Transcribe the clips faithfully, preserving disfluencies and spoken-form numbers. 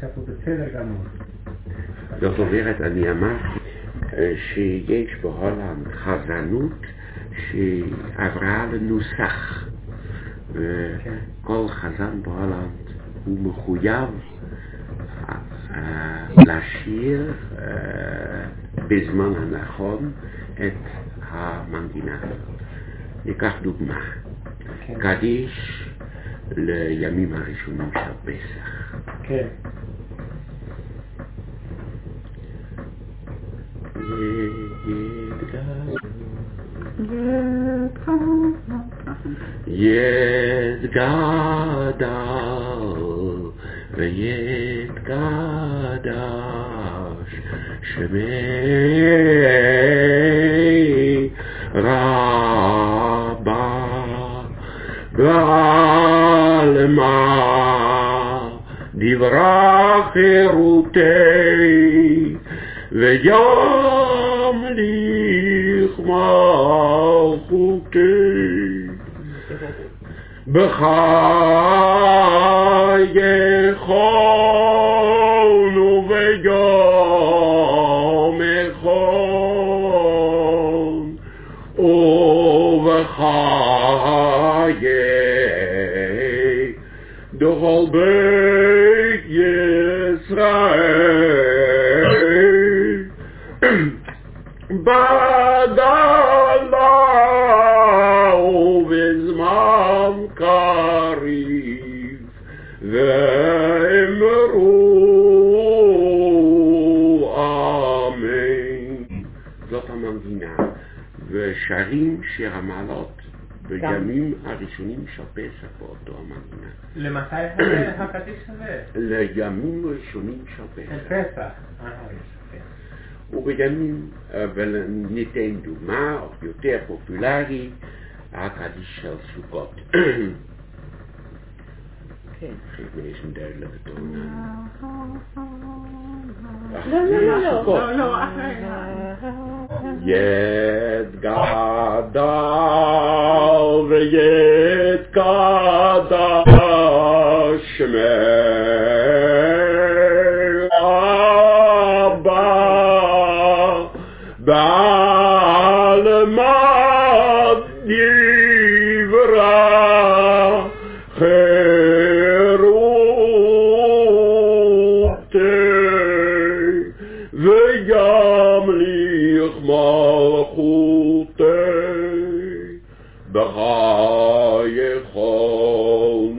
עכשיו הוא בסדר גמור. זאת אומרת, אני אמרתי שיש בהולנד חזנות שעברה לנוסח, וכל חזן בהולנד הוא מחויב לשיר בזמן הנכון את המנגינה. ניקח דוגמה, קדיש לימים הראשונים של פסח. כן. יתגדל ויתקדש שמי רבה בעלמא דברה חירותי וימליך מלכותי בחייכון וביומכון ובחיי דכל בית ישראל בגלה ובזמן קריב ואמרו אמן. זאת המנגינה, ושרים שיר המעלות בימים הראשונים של פסח באותו המנגינה. למתי הקדיש הזה? לימים הראשונים של פסח. של פסח. ובימים, וניתן דוגמה יותר פופולרי, הקדיש של סוכות. כן. חלק מישהו דרך לבטונה. לא, לא, לא, סוכות. לא, לא, יתגדל ויתקדש שמי רבה בעלמא דברה חירותי וימליך מלכותי בחייכון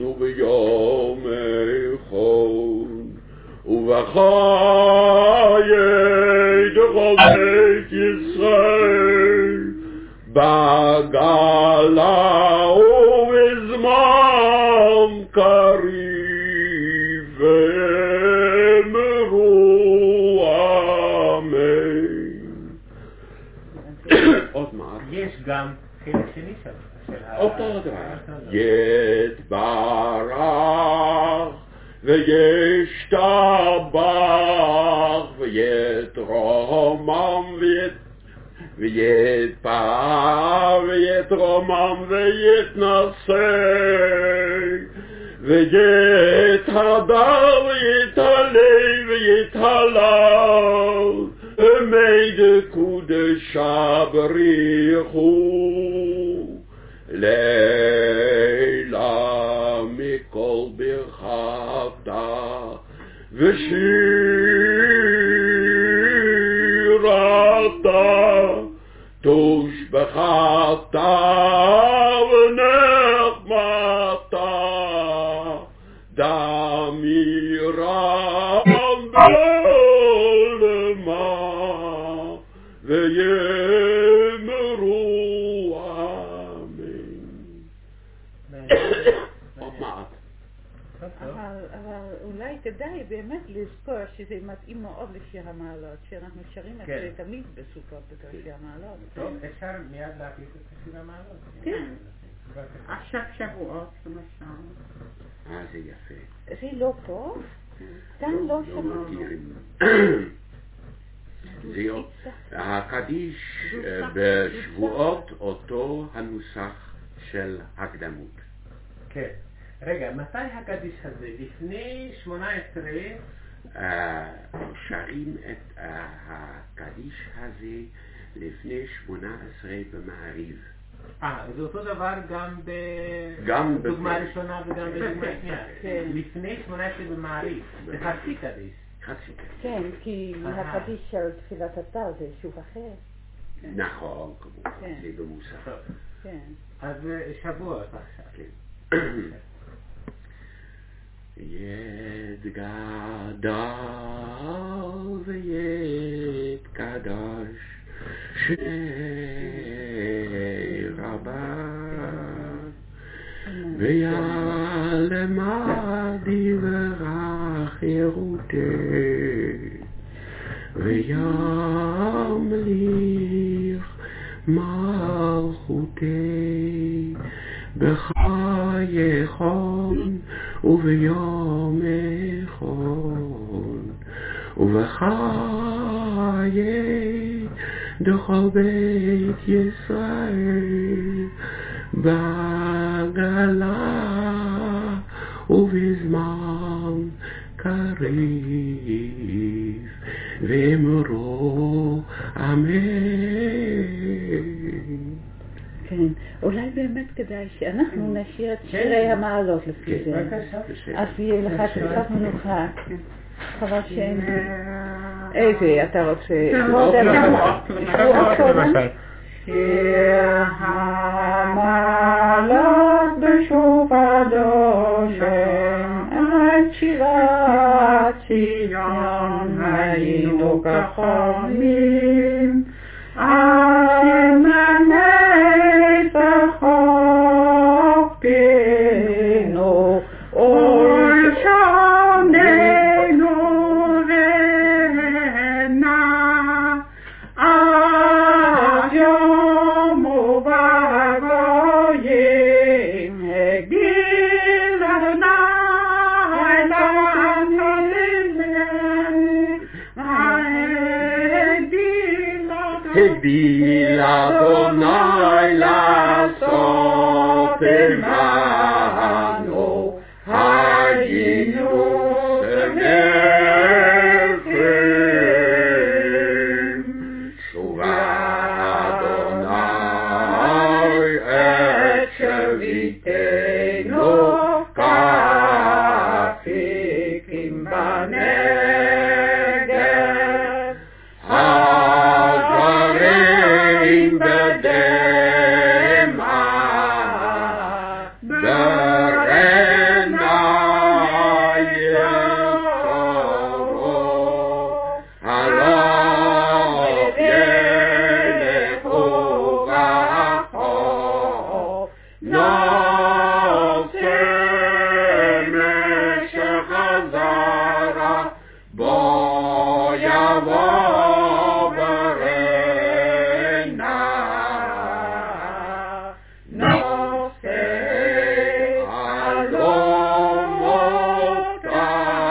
וביומכון ובחיי דכל בית ישראל בגלה ובזמן קריב ואמרו אמן. עוד מעט. יש גם חלק שני של אותו דבר. יתברך וישתבח ויתרומם ויתפאר ויתרומם ויתנשא ויתהדר ויתהלל ויתהלל ומי דקודשא בריחו לילה מכל ברכתה ושירתה תושבחתה ונחמתה דמירה בעלמא ויאמרו אמן. עוד מעט. אבל אולי כדאי באמת לזכור שזה מתאים מאוד לשיר המעלות, שאנחנו שרים את זה תמיד בסוכות בתור שיר המעלות. טוב, אפשר מיד להקליט את שיר המעלות. כן. עכשיו שבועות למשל. אה, זה יפה. זה לא טוב? כאן לא שמענו. הקדיש בשבועות אותו הנוסח של הקדמות. כן. רגע, מתי הקדיש הזה? לפני שמונה עשרה שרים את הקדיש הזה לפני שמונה עשרה במעריב. אה, זה אותו דבר גם בדוגמה ראשונה וגם בדוגמה שנייה. לפני שמונה עשרה במעריב, זה חצי קדיש. חצי קדיש. כן, כי הקדיש של תפילת אתר זה שוב אחר. נכון, כמובן, זה במוסר. כן. אז שבועות עכשיו. יתגדל ויתקדש שני רבה ויעלם דברך ירותי וימליך מלכותי בחייכון וביומכון ובחיי דכל בית ישראל בגלה ובזמן קריב ואמרו אמן. כן, אולי באמת כדאי שאנחנו נשאיר את שירי המעלות לפי זה. אז יהיה לך תקופת מנוחה. חבל שאין... איזה אתה רוצה? שבועות למשל. שיר המעלות בשוב הדושן עד שירת ציון היינו כחומים אשר מנצח חופנו ולשוננו רנה עד יום ובגויים הגיל אדוני הגדיל אדוני לעשות עמנו היינו שנפים שובה אדוני את שביתנו כאפיקים בנגב הזרים בדמעה ברנה יסורו הלוך ילכו רחוק נושא משך הזרע בו יבוא ברנה נושא אלומותיו.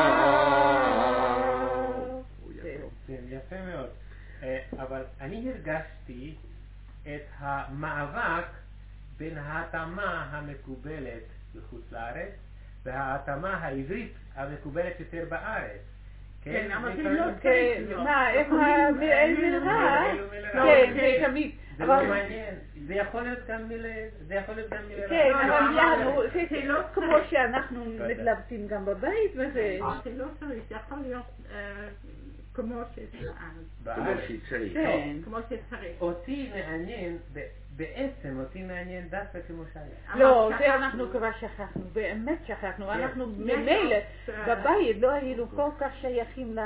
כן, יפה מאוד. אבל אני הרגשתי את המאבק בין ההתאמה המקובלת בחוץ לארץ וההתאמה העברית המקובלת יותר בארץ. כן, אבל זה לא כן, מה, איך איזה רע? כן, זה תמיד. זה לא מעניין, זה יכול להיות גם מילה, זה יכול להיות גם מילה. כן, אבל יאנו, זה לא כמו שאנחנו מתלבטים גם בבית וזה. זה לא צריך, זה יכול להיות כמו שצריך. כן. כמו שצריך. אותי מעניין, בעצם אותי מעניין דווקא כמו שהיה. לא, זה אנחנו כבר שכחנו, באמת שכחנו. אנחנו ממילא בבית לא היינו כל כך שייכים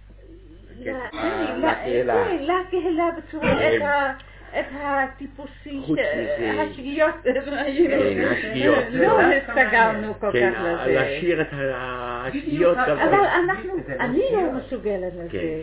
לקהילה בצורה את הטיפוסי, השגיאות, לא הסתגרנו כל כך לזה. להשאיר את השגיאות. אבל אני לא מסוגלת לזה.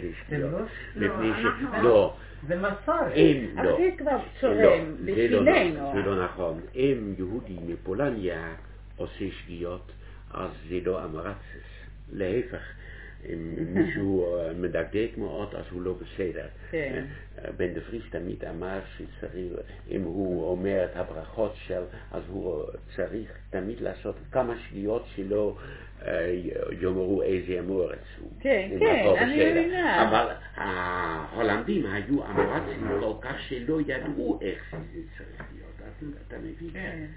לא. זה מסורת. אבל זה כבר צורם בשבילנו. זה לא נכון. אם יהודי מפולניה עושה שגיאות, אז זה לא אמרצס. להפך, אם מישהו מדקדק מאוד, אז הוא לא בסדר. בן דפריס תמיד אמר שצריך, אם הוא אומר את הברכות של, אז הוא צריך תמיד לעשות כמה שניות שלא יאמרו איזה אמורץ הוא. כן, כן, אני מבינה. אבל ההולנדים היו אמורצים כל כך שלא ידעו איך זה צריך להיות. אתה מבין?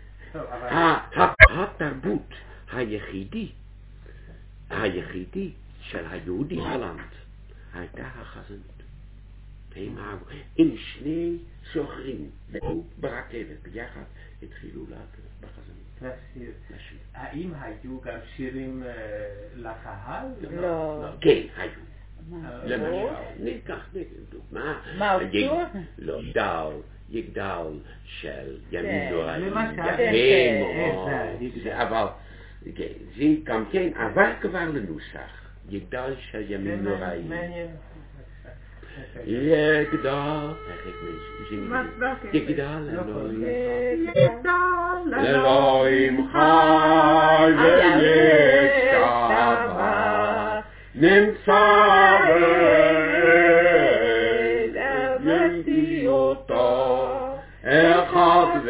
התרבות היחידי, היחידי של היהודי הולנד הייתה החזנות. הם אהבו, עם שני סוחרים, ברכבת, ביחד התחילו בחזנות. לשיר. האם היו גם שירים לקהל? לא. כן, היו. למשל, ניקח דוגמה. מה, אופציות? לא, דל, יגדל של ימים נוראים. למשל, אבל זה גם כן עבר כבר לנוסח. יגדל של ימים נוראים. יגדל, יגדל אלוהים חי וישתבח, נמצא בנטיותו, אחד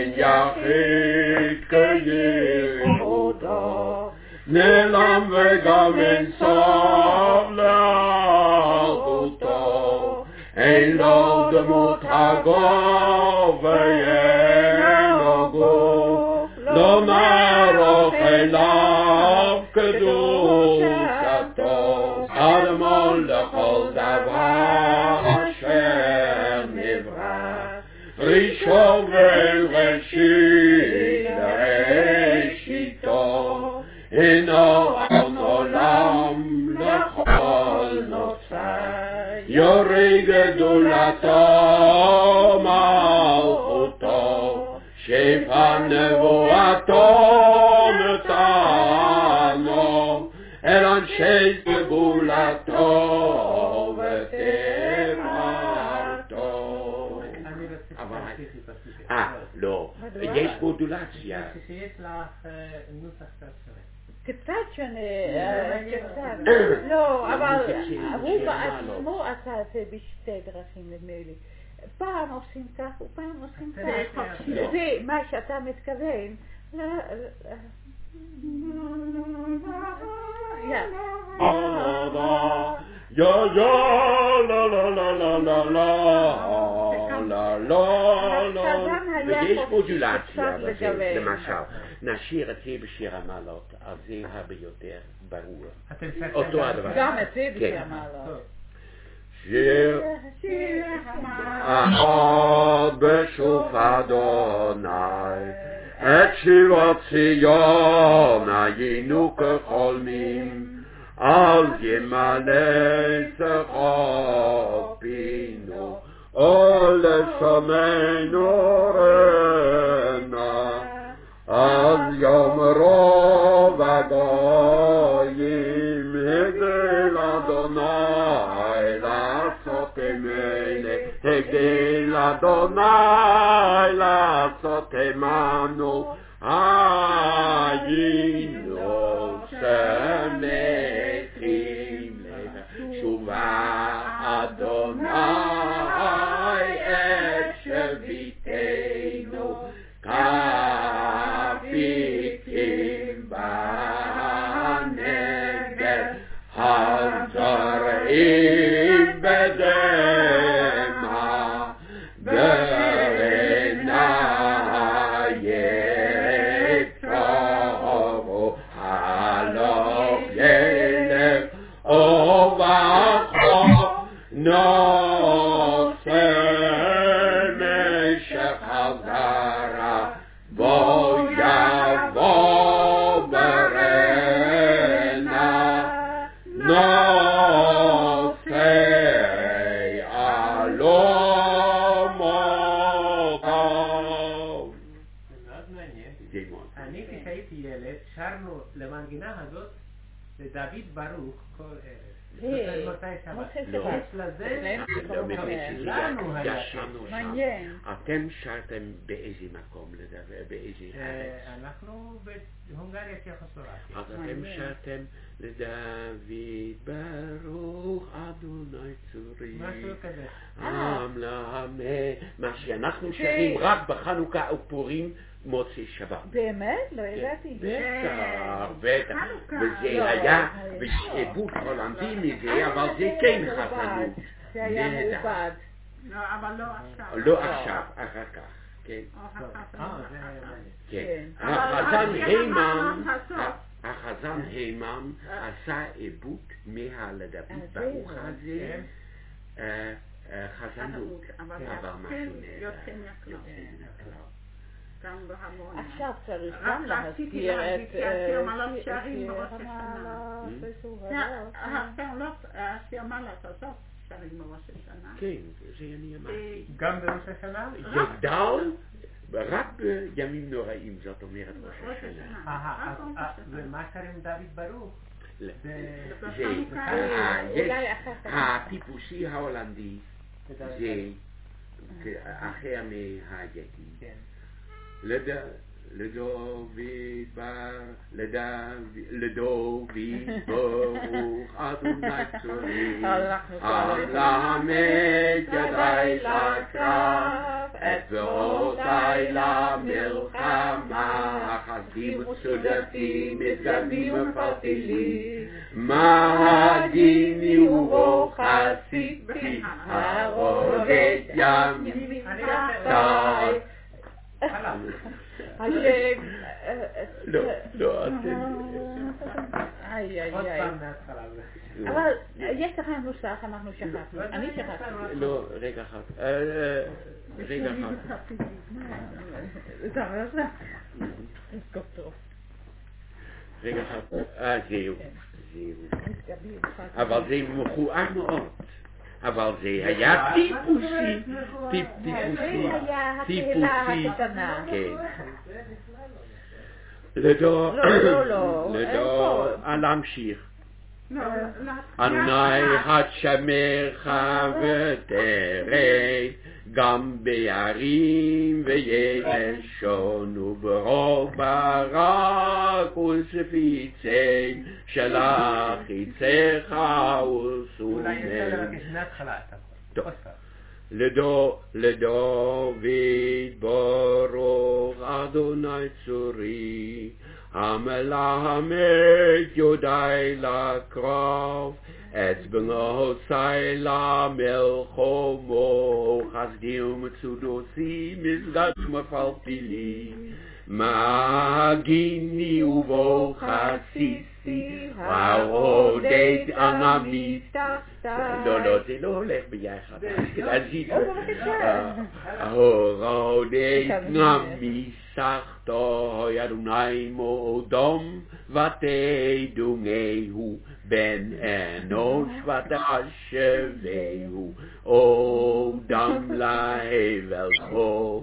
ויחיד כיחודו, נעלם וגם אין סוף לאחדותו, אין לו דמות הגוף ואין לו גוף, לא נערוך אליו קדושתו, אדמו לכל דבר אשר נברא, ראשון וראשית ראשיתו, אינו על עולם לכל נוצר, יורי גדולתו מלכותו, שפע נבואתו נתנו, אל אנשי גבולתו ותפארתו. אה, לא, יש מודולציה. שיש לך נוסח קצת שונה. קצת שונה, קצת. לא, אבל הוא בעצמו עשה את זה בשתי דרכים נדמה לי. פעם עושים כך ופעם עושים כך. זה מה שאתה מתכוון. יא יא לא לא לא לא לא לא לא לא ויש מודולציה בזה, למשל נשיר את זה בשיר המעלות, אז זה הרבה יותר ברור אותו הדבר. גם את זה בשיר המעלות. שיר אחד בשוף אדוני, את שירת ציון היינו כחולמים, אז ימלא שכר פינו, או לשמנו רנה, אז יאמרו בגויים, הגדיל אדוני לעשות עמנו, הגדיל אדוני לעשות עמנו, היינו שמחים שובה אדוני את שביתנו, כפיתים בנגב, הזרעים בדמע, ברנה יצרו, הלוך ילך ובחור, נושא משך הזרע, בו יבוא ברנה, נושא אלומותיו. זה מאוד מעניין. אני כשהייתי ילד שרנו למנגינה הזאת לדוד ברוך כל ערב. היי, מוצאי שבת. מוצאי לא. שבת. לזה, לא מבין לנו היה ישנו שם. מעניין. אתם שרתם באיזה מקום לדבר, באיזה ארץ? אנחנו בהונגריה צ'כוסלובקיה. אז אתם שרתם לדוד ברוך אדוני צורי. משהו כזה. עם לעמי, מה שאנחנו שרים רק בחנוכה ופורים מוצאי שבת. באמת? לא ידעתי. בטח, בטח. וזה היה עיבוד הולנדי מזה, אבל זה כן חזנות. זה היה מעובד. לא, אבל לא עכשיו. לא עכשיו, אחר כך, כן. אה, זה היה כן. אבל החזן הימן, הסוף. החזן הימן עשה עיבוד מהלדוד ברוך הזה, חזנות, אבל משהו יוצא מהכלל. גם בהמון. עכשיו צריך רק גם רציתי להזכיר להגיד את שהשיר מעלות את שרים שיר בראש המעלות השנה. וסובבות. השיר מעלות הזאת שרים בראש השנה. כן, זה אני אמרתי. גם בראש השנה? יגדל רק בימים נוראים, זאת אומרת ראש השנה. אה, ומה שרים דוד ברוך? זה, אולי אחר כך. הטיפוסי ההולנדי, זה אחר מהגטי. לדוד בר, לדוד ברוך אדוני צורי, למד ידי לקרב, את זרועותיי למלחמה, חסדים וצודקים, מסגדים ופרטילים, מגיני וברוך עשיתי, הרובד ימים תחתיי. השם... לא, לא, אתם... איי, איי, עוד איי. פעם מההתחלה. אבל יש לך נוסח, אנחנו שכחנו. אני שכחתי. לא, רגע אחד. רגע אחד. רגע אחד. אה, זהו. זהו. אבל זה מכוער מאוד. אבל זה היה טיפוסי, טיפוסי, טיפוסי, כן. לדור, לדור, להמשיך. עיני השמרך ותרד, גם ביערים וישון וברוב ברק ושפיצי שלח יצאך וסומם. אולי ננסה לבקש מההתחלה. טוב. לדוד ברוך אדוני צורי, המלמד יודעי לקרב, את בנותיי למלחמו, חסדים וצודוסי מסגד מפלפילי, מגיני וברוך עשיתי, הרודד עממי תחתיי. לא, לא, זה לא הולך ביחד. הרודד עממי תחתיי, אדוני מאודם ותדונהו, בן אנוש ותשבהו, אודם להבל כה,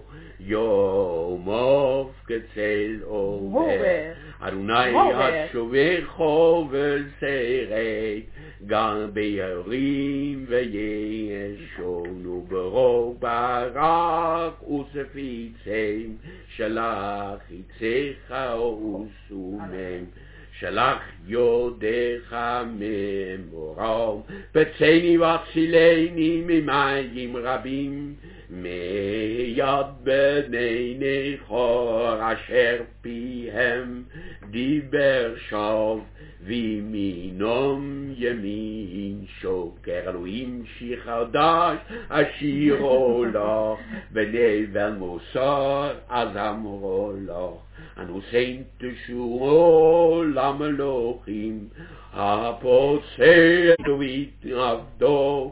יומוב כצל עובר. אדוני השובך וסרט, גם ביערים וישון וברוב ברק וספיצם, שלח יצאך וסומם. שלח יודך ממורם, פצני והצילני ממים רבים, מיד בני נכור אשר פיהם דיבר שוב, וימינם ימין שוקר. אלוהים שיר חדש אשירו לך, בנבל מוסר אז אמרו לך. אנו סן תשורו למלוכים, הפוצע דוד עבדו,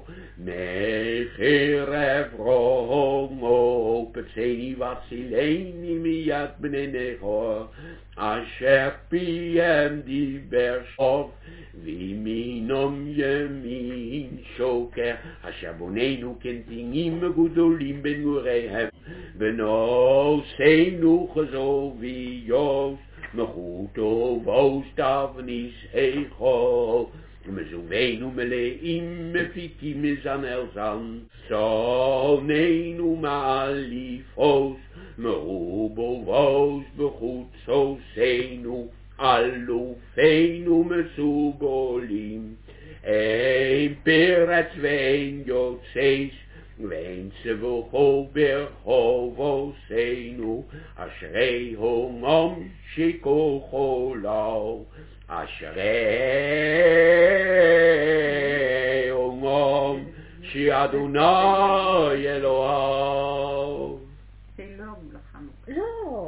מחרב רומו, פצעני והצילני מיד בני נכור, אשר פיהם דיבר שוב, וימינם ימין שוקר, אשר בוננו כנתינים גדולים בנעוריהם, ונושאנו חזו ויוש, מחותו ואוסטבניס היכו, מזומנו מלאים מפיקים מזנר זן, סוננו מעליפוס, מרובו ואוס בחוצוסנו, אלופינו מסוגולים, אין פרץ ואין יוצאס, ואין צבוחו ברחובותינו, אשרי הומם שכוחו לו, אשרי הומם שאדוני אלוהיו. זה לא לחנוכה. לא,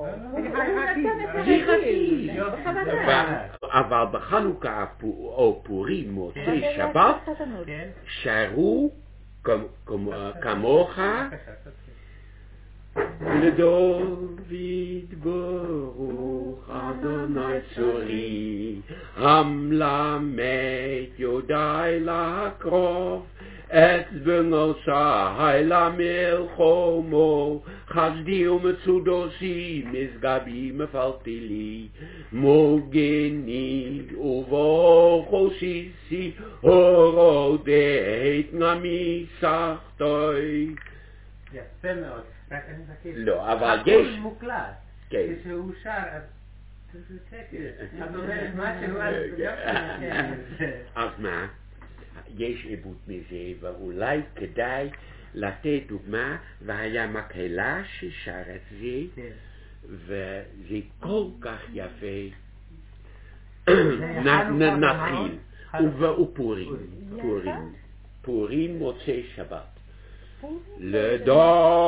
אבל בחנוכה או פורים מוצאי שבת שרו כמוך לדוד ברוך אדוני צורי המלמד יודעי לקרוב את בנוסי למלחמו חסדי ומצודוסי משגבי מפלתי לי מוגני ובוכוסיסי הורדת נמי סחתוי. יפה מאוד. רק אני מבקש. לא, אבל יש... הכל מוקלט. כן. כשהוא שר, אז זה שקט. את אומרת משהו, אז מה? יש עיבוד מזה, ואולי כדאי לתת דוגמה, והיה מקהלה ששר את זה, וזה כל כך יפה. נתחיל. ופורים, פורים, פורים מוצאי שבת. לדוד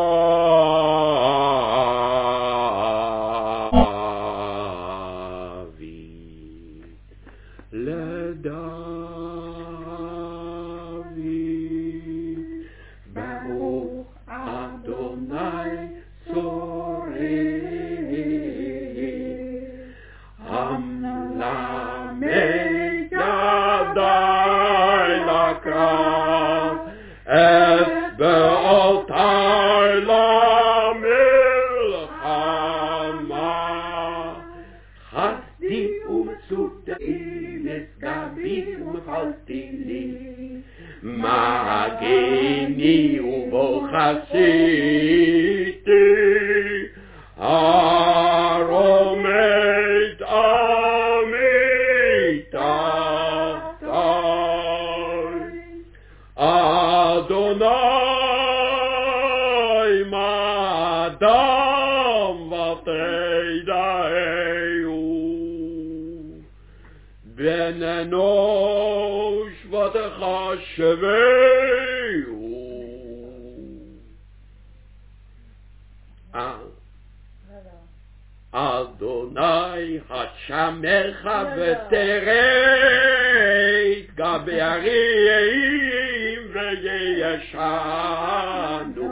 לדוד ברוך אדוני צורי המלמד ידי לקרב את באלתר למלחמה חסדי ומצודתי משגבי ומפלתי לי מגני ובוכסיתי הרומד עמי תחתי אדוני מאדם ותדעהו בן אנוש ותחשבהו אדוני השמך ותרד גבי הרים וישנו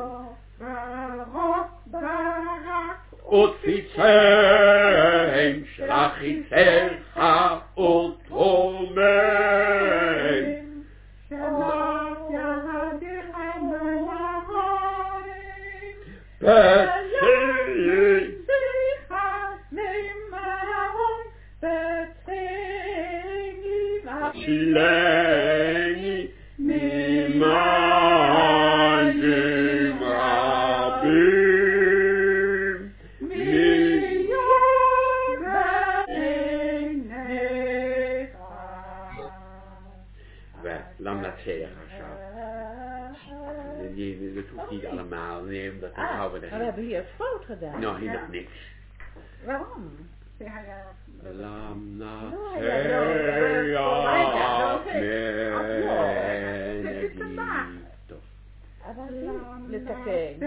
ותפיצם שלחיתך ותומם שלח ידיך מלהרים בצי שלני ממאזים רבים מיום בעיניך ולמנצח עכשיו זה tut niet allemaal nee omdat dan houden we we hebben hier fout gedaan. nou hier nog niks. Waarom? Lam na לתקן.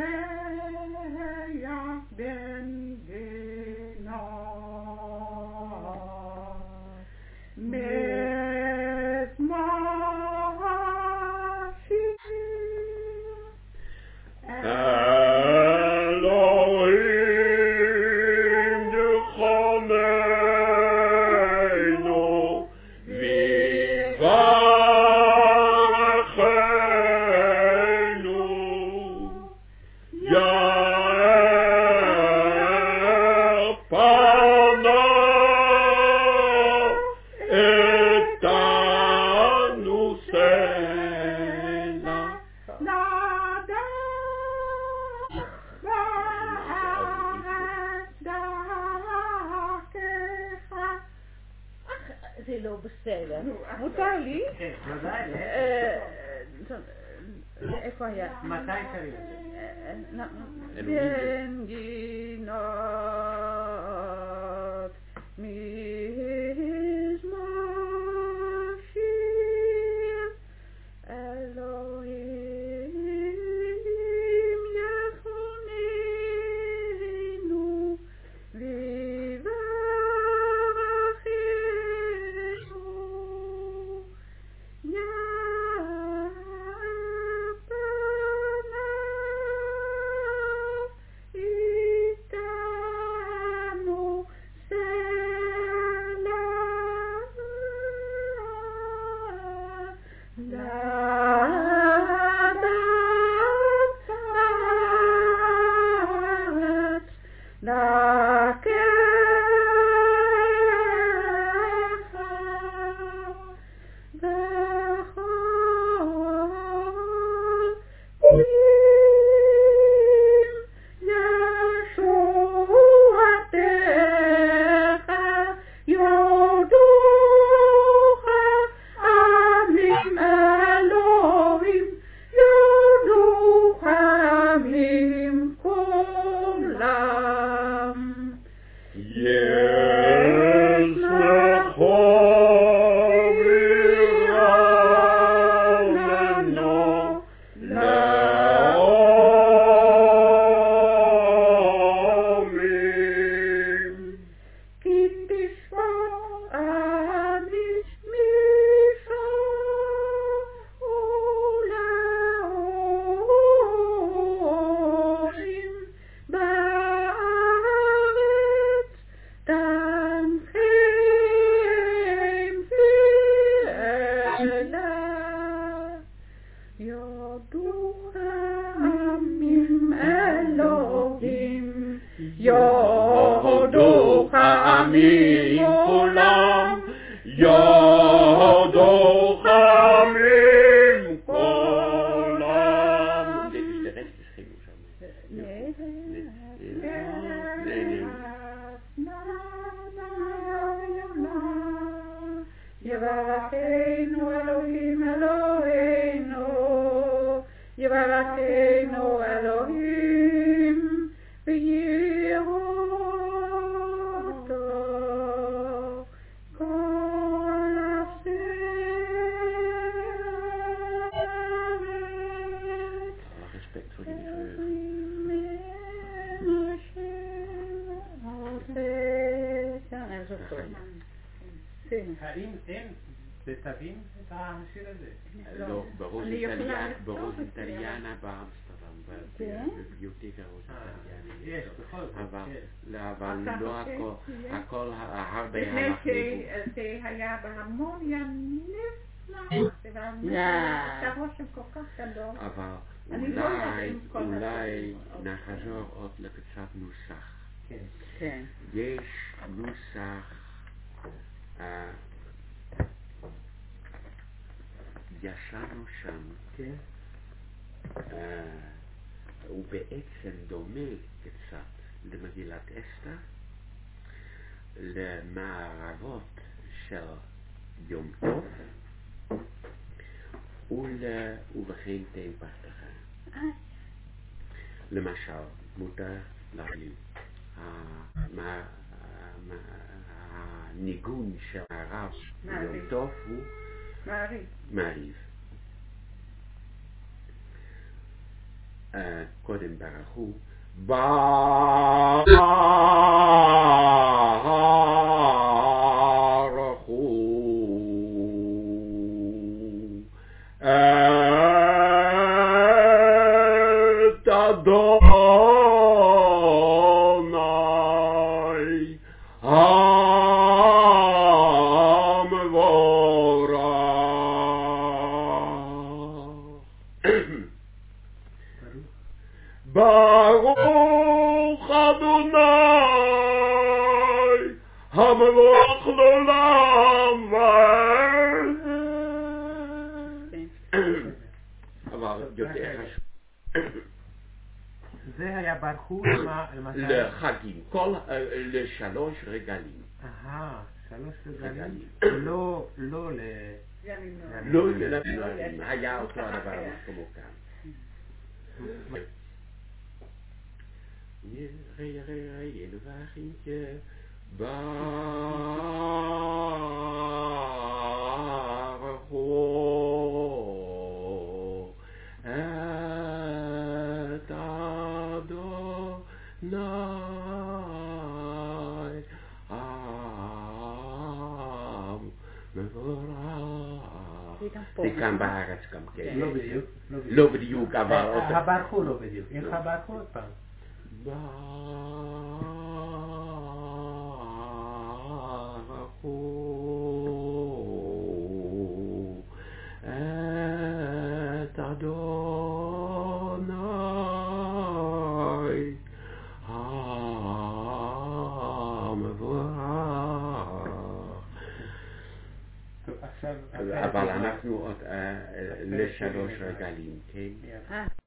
Yeah. כן, ודאי. איפה היה? מתי שרים? בין גינות מזמור שיר אלוהים יחוננו ויברכנו איתנו יודוך עמים כולם, יודוך עמים כולם. יברכנו אלוהים אלוהינו, יברכנו אלוהים ויראותו כל השרת. האם אין בתווים את השיר הזה? לא, ברוז איטליאנה באמסטרדם, בביוטיקה רוז איטליאנה. יש, בכל זאת. אבל לא הכל, הרבה לפני שזה היה בהרמוניה נפלא, והייתה רושם כל כך גדול. אבל אולי נחזור עוד לקצת נוסח. כן. יש נוסח ישנו שם, כן. הוא בעצם דומה קצת למגילת אסתר, למערבות של יום טוב ובכן תן פרתך. למשל, מותר להגיד הניגון של הרב יום טוב הוא מעריב. מעריב. קודם ברכו ברכו את אדוני ברוך אדוני המלך לעולם ועד. אבל יותר חשוב, זה היה ברכו לחגים, לשלוש רגלים. אהה, שלוש רגלים. לא לא נתנו, היה אותו הדבר כמו כאן. ירא ירא ירא ילבחינקה ברכו את אדוני עם מבורך. זה כאן בארץ גם כן. לא בדיוק. לא בדיוק, אבל... הברכו לא בדיוק. איך הברכו עוד פעם? ברכו את אדוני המבורך. אבל אנחנו עוד לשלוש רגלים, כן?